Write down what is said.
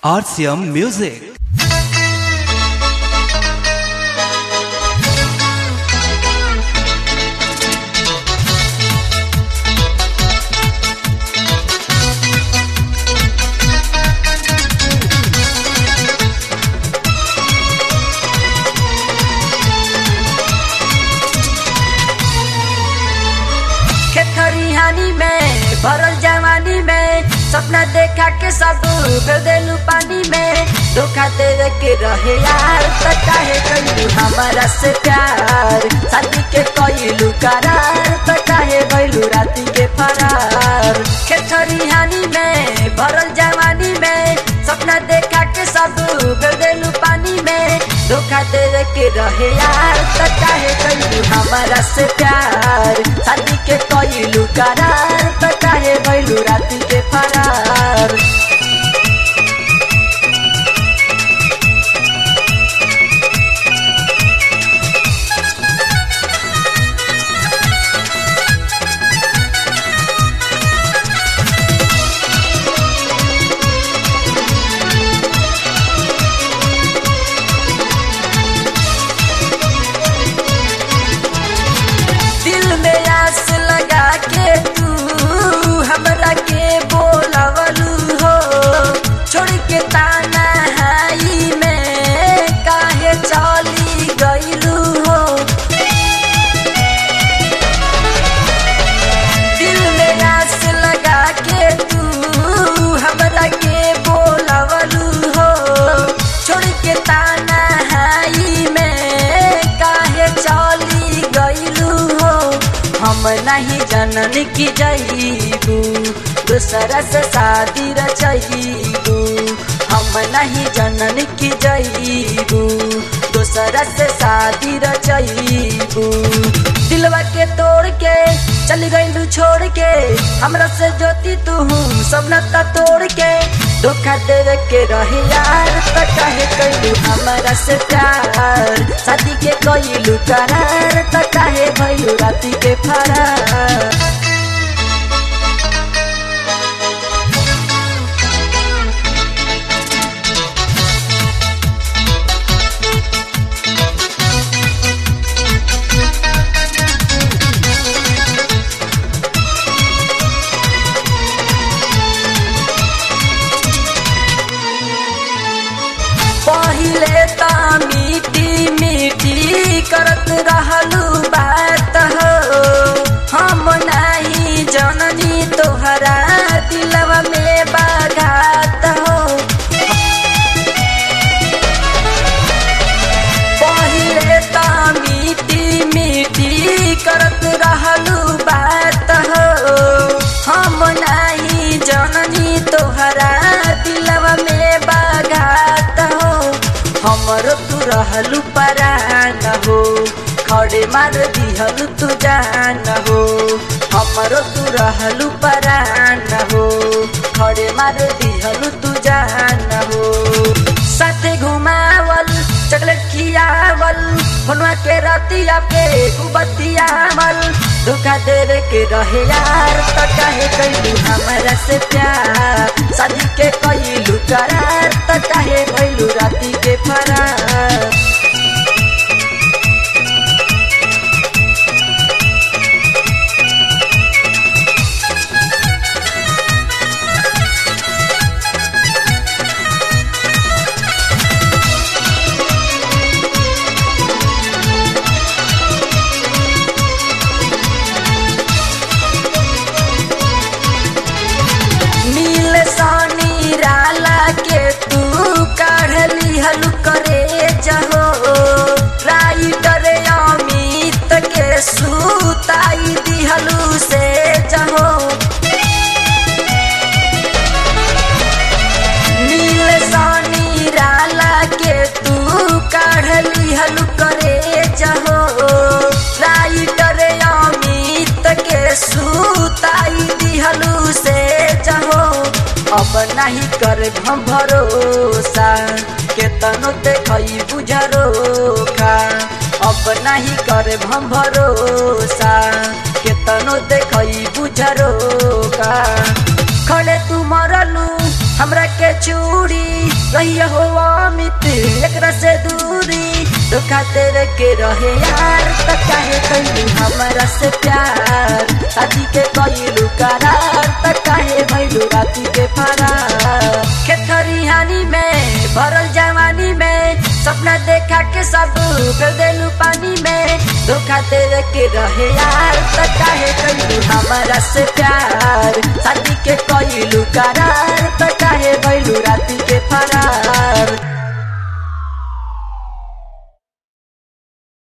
RCM Music. खरिहानी में भरल जवानी में सपना देखा के सब कर देलू पानी में धोखा दे के रहे यार त काहे कइलू हमारा से प्यार शादी के कइलू करार त काहे भइलू राती के फरार खरिहानी में भरल जवानी में सपना देखा के सब कर देलू पानी में धोखा दे के रहे यार त काहे कइलू हमारा से प्यार शादी के कइलू करार त काहे भइलू राती के फरार। दिल में आस लगा के तू हमरा के बोलवलू हो छोड़ के ताना हाई में काहे चली गइलू हो। दिल में आस लगा के तू हमरा के बोलवलू हो छोड़ के ताना हाई में काहे चली गइलू हो। हम नहीं जनन की जईबू दूसरा से शादी रचईबू हम नहीं जनन की जईबू दूसरा से शादी रचईबू। दिलवा के तोड़ के चली गईलू छोड़ के हमरा से जोती तू सपना ता तोड़ के धोखा दे के रहे यार त काहे कइलू हमरा से प्यार शादी के कइलू करार त काहे भइलू राती के फरार। पहिले त मीठी मीठी करत रहलू बात हो हम नहीं जननी तोहरा दिलवा में बाघात हो। पहिले त मीठी मीठी करत रहलू बात हो हम नहीं जननी तोहरा दिलवा में बाघात हो। हमरो तू रहलू परान हो खड़े मार दिहलू तू जान हो हमरो तू रहलू परान हो खड़े मार दिहलू तू जान हो। साथे घुमावल चॉकलेट खियावल फोनवा के रतिया पे बतियावल धोखा दे के रहे यार त काहे कइलू हमरा से प्यार शादी के कइलू करार त काहे भइलू राती के फरार। नील सानी राला के तू काढ़ली हलू करे जहो राइटर अमित के सुताई दिहलू से जहो। नील सानी राला के तू काढ़ली हलू करे जहो राइटर अमित के सुताई दिहलू से जहो। अब नहीं कर हम भरोसा केतनो देखई बुझरोखा अब नहीं कर हम भरोसा केतनो देखई बुझरोखा खड़े तू मरलू हमरा के चूड़ी रही हो अमित एकरा से दूरी धोखा तेरे के रहे यार त काहे कैलू हमरा से प्यार शादी के कैलू करार त काहे भइलू राती के फरार खेतरी हानि में भरल जवानी में सपना देखा के सब कर देलू पानी में धोखा तेरे के रहे यार त काहे कैलू हमरा से प्यार शादी के कैलू करार